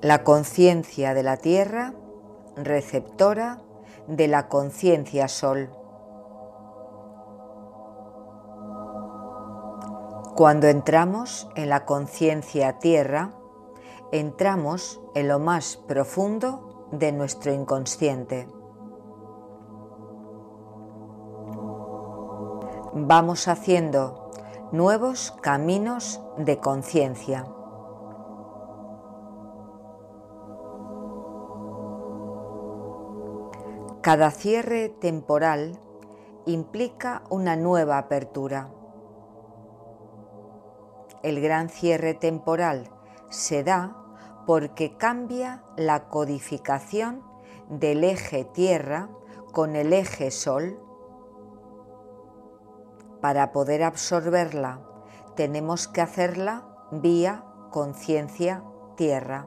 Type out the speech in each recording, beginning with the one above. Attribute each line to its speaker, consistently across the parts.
Speaker 1: La conciencia de la Tierra, receptora de la conciencia Sol. Cuando entramos en la conciencia Tierra, entramos en lo más profundo de nuestro inconsciente. Vamos haciendo nuevos caminos de conciencia. Cada cierre temporal implica una nueva apertura. El gran cierre temporal se da porque cambia la codificación del eje Tierra con el eje Sol. Para poder absorberla, tenemos que hacerla vía conciencia Tierra.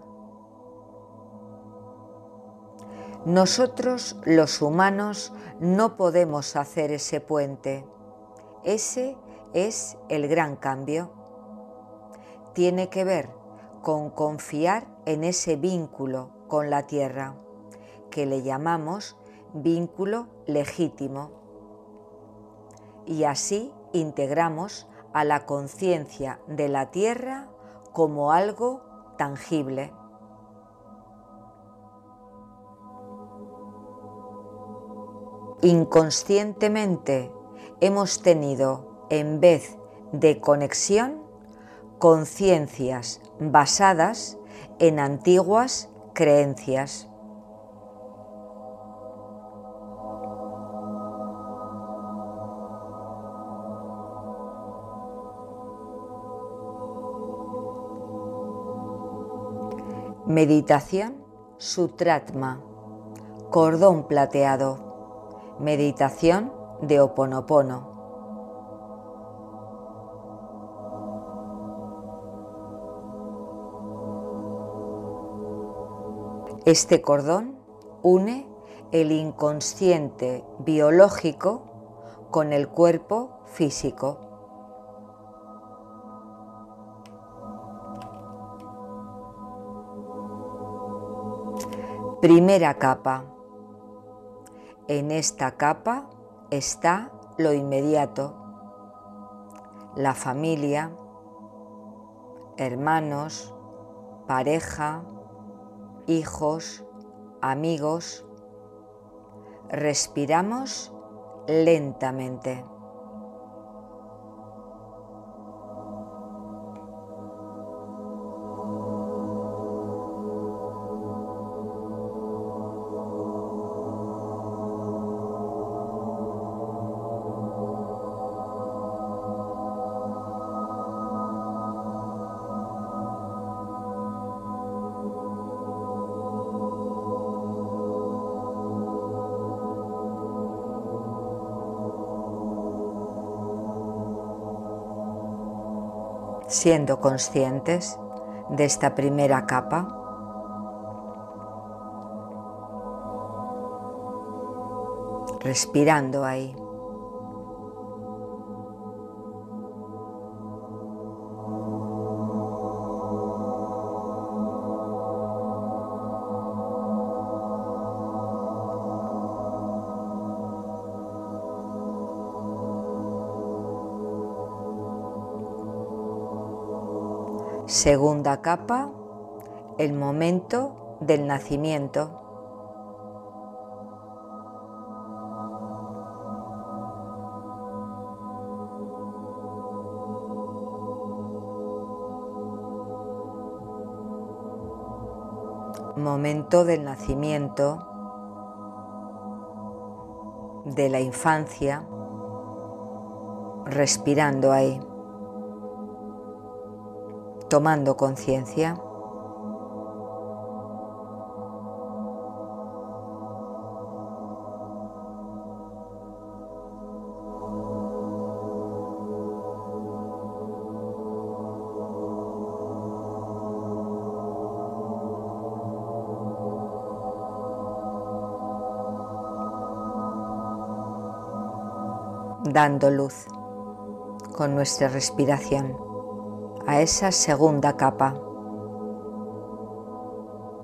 Speaker 1: Nosotros, los humanos, no podemos hacer ese puente. Ese es el gran cambio. Tiene que ver con confiar en ese vínculo con la Tierra, que le llamamos vínculo legítimo. Y así integramos a la conciencia de la Tierra como algo tangible. Inconscientemente hemos tenido, en vez de conexión, conciencias basadas en antiguas creencias. Meditación Sutratma, cordón plateado. Meditación de Ho'oponopono. Este cordón une el inconsciente biológico con el cuerpo físico. Primera capa. En esta capa está lo inmediato, la familia, hermanos, pareja, hijos, amigos. Respiramos lentamente. Siendo conscientes de esta primera capa, respirando ahí. Segunda capa, el momento del nacimiento. Momento del nacimiento, de la infancia, respirando ahí. Tomando conciencia. Dando luz con nuestra respiración a esa segunda capa.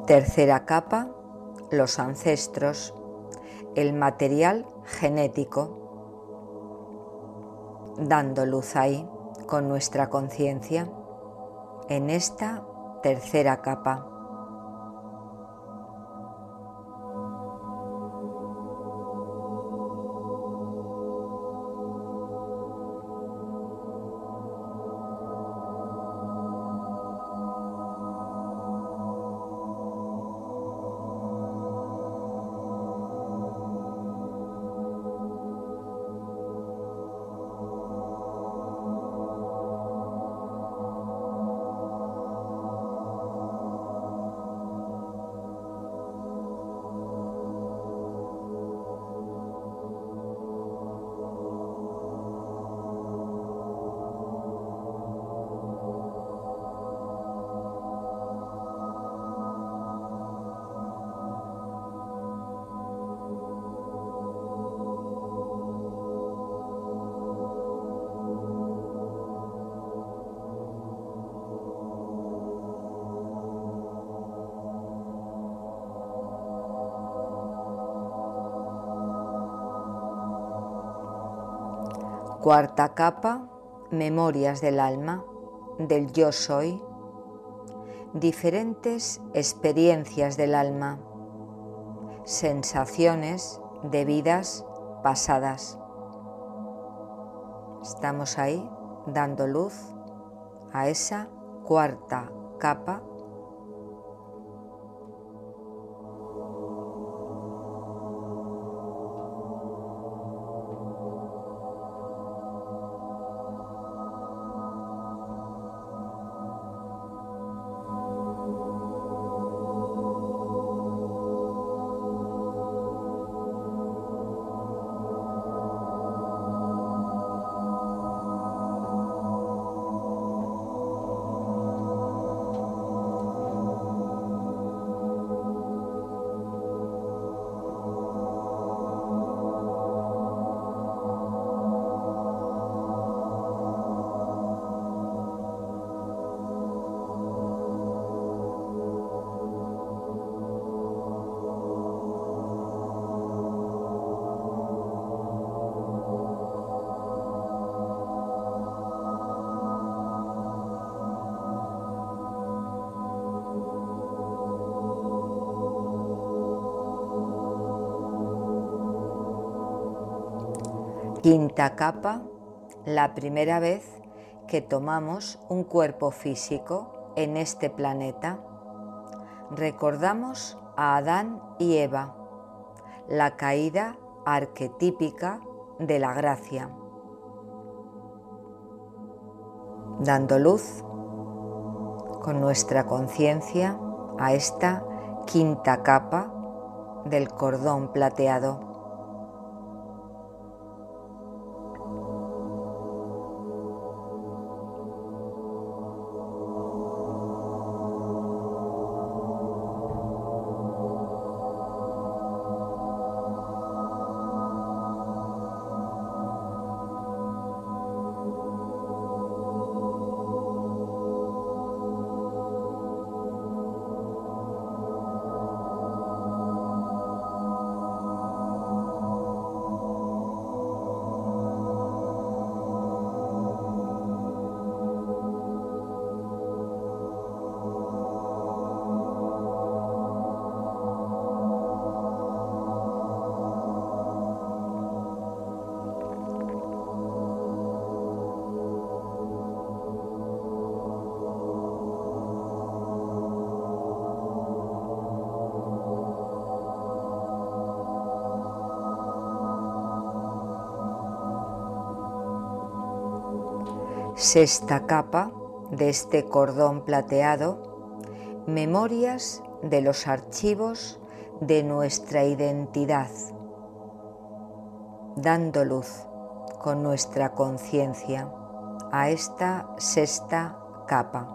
Speaker 1: Tercera capa, los ancestros, el material genético, dando luz ahí con nuestra conciencia en esta tercera capa. Cuarta capa, memorias del alma, del yo soy, diferentes experiencias del alma, sensaciones de vidas pasadas. Estamos ahí dando luz a esa cuarta capa . Quinta capa, la primera vez que tomamos un cuerpo físico en este planeta. Recordamos a Adán y Eva, la caída arquetípica de la gracia, dando luz con nuestra conciencia a esta quinta capa del cordón plateado. Sexta capa de este cordón plateado, memorias de los archivos de nuestra identidad, dando luz con nuestra conciencia a esta sexta capa.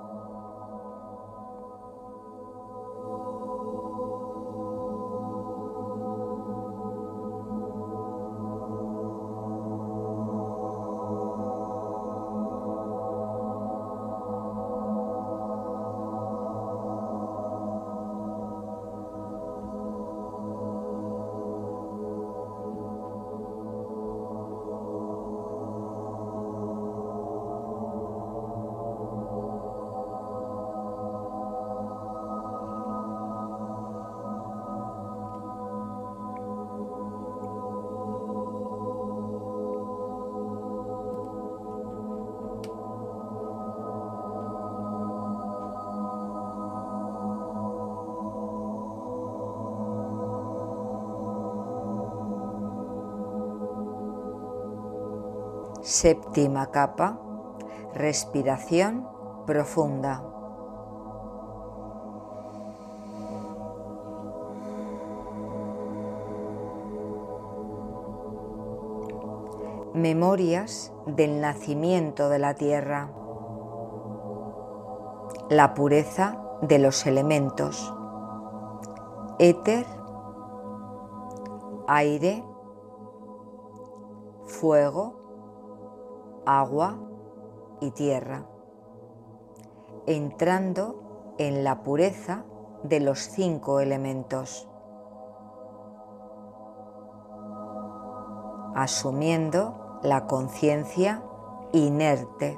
Speaker 1: Séptima capa, respiración profunda. Memorias del nacimiento de la tierra. La pureza de los elementos. Éter, aire, fuego, agua y tierra, entrando en la pureza de los 5 elementos, asumiendo la conciencia inerte.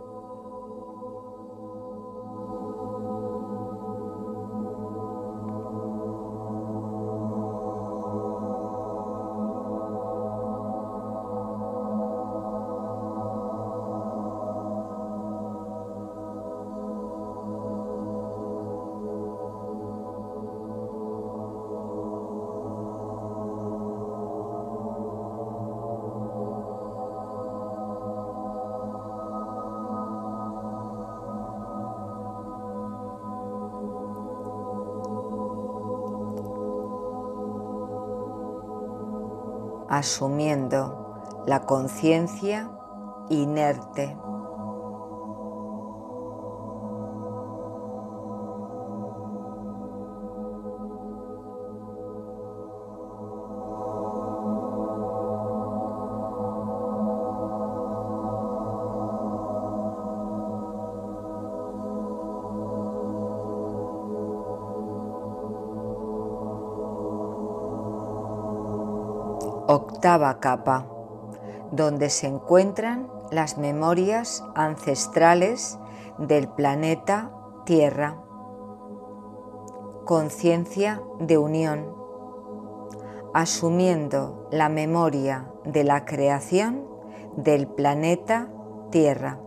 Speaker 1: Asumiendo la conciencia inerte. Octava capa, donde se encuentran las memorias ancestrales del planeta Tierra. Conciencia de unión, asumiendo la memoria de la creación del planeta Tierra.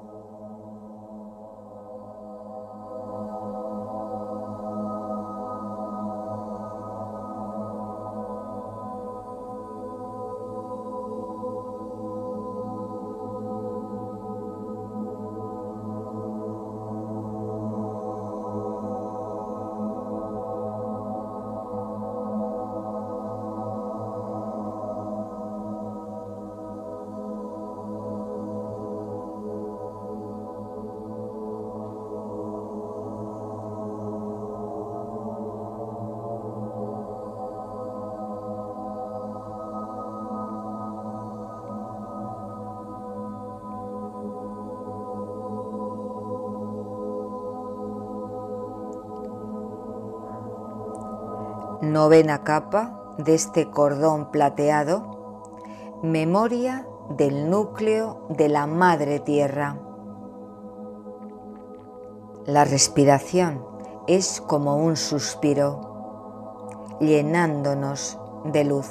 Speaker 1: Novena capa de este cordón plateado, memoria del núcleo de la Madre Tierra. La respiración es como un suspiro, llenándonos de luz.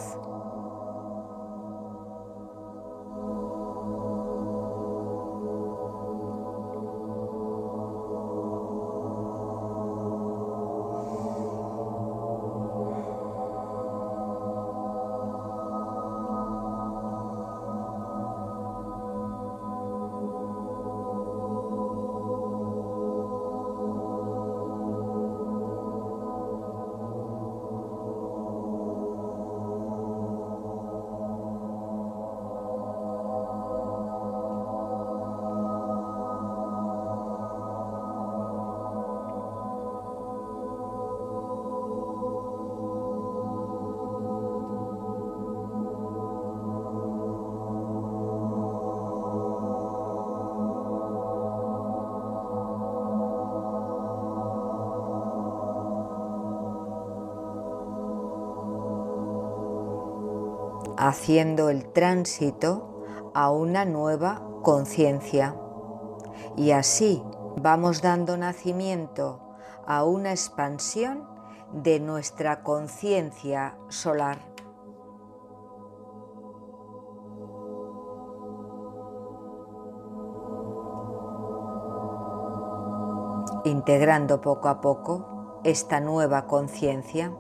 Speaker 1: Haciendo el tránsito a una nueva conciencia. Y así vamos dando nacimiento a una expansión de nuestra conciencia solar. Integrando poco a poco esta nueva conciencia.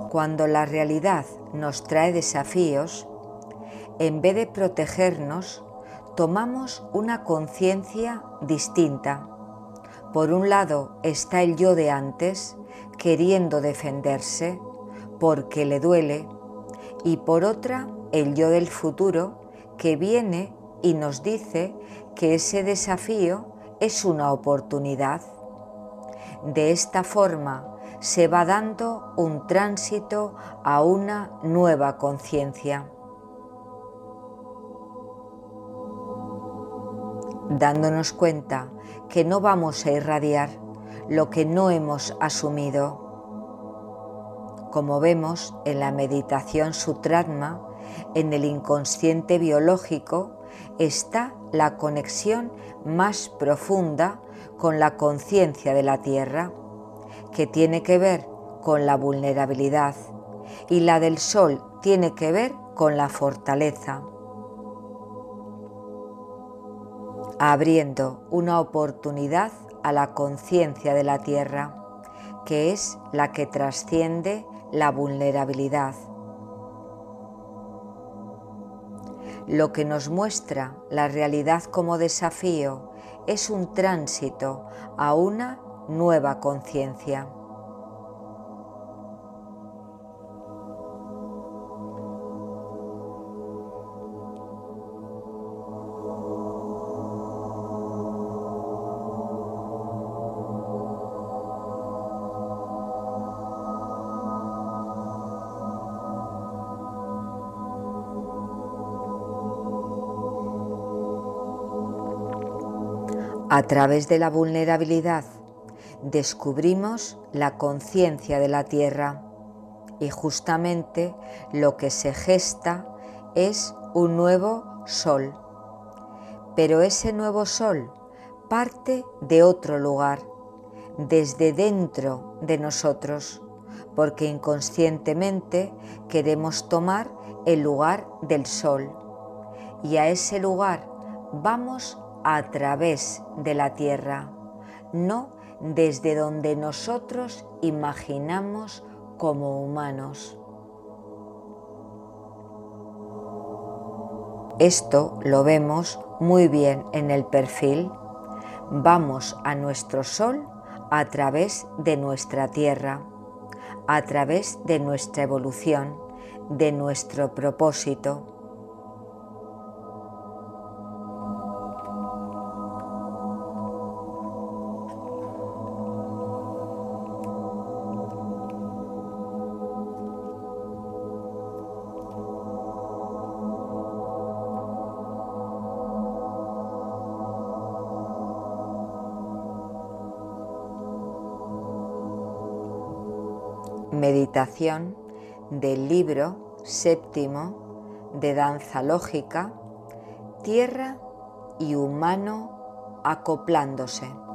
Speaker 1: Cuando la realidad nos trae desafíos, en vez de protegernos, tomamos una conciencia distinta. Por un lado está el yo de antes, queriendo defenderse, porque le duele, y por otra el yo del futuro, que viene y nos dice que ese desafío es una oportunidad. De esta forma se va dando un tránsito a una nueva conciencia, dándonos cuenta que no vamos a irradiar lo que no hemos asumido. Como vemos en la meditación Sutratma, en el inconsciente biológico está la conexión más profunda con la conciencia de la Tierra, que tiene que ver con la vulnerabilidad, y la del Sol tiene que ver con la fortaleza, abriendo una oportunidad a la conciencia de la Tierra, que es la que trasciende la vulnerabilidad. Lo que nos muestra la realidad como desafío es un tránsito a una nueva conciencia. A través de la vulnerabilidad descubrimos la conciencia de la Tierra y justamente lo que se gesta es un nuevo sol. Pero ese nuevo sol parte de otro lugar, desde dentro de nosotros, porque inconscientemente queremos tomar el lugar del sol y a ese lugar vamos a través de la Tierra, no desde donde nosotros imaginamos como humanos. Esto lo vemos muy bien en el perfil. Vamos a nuestro sol a través de nuestra Tierra, a través de nuestra evolución, de nuestro propósito. Meditación del libro séptimo de Danza Lógica, Tierra y humano acoplándose.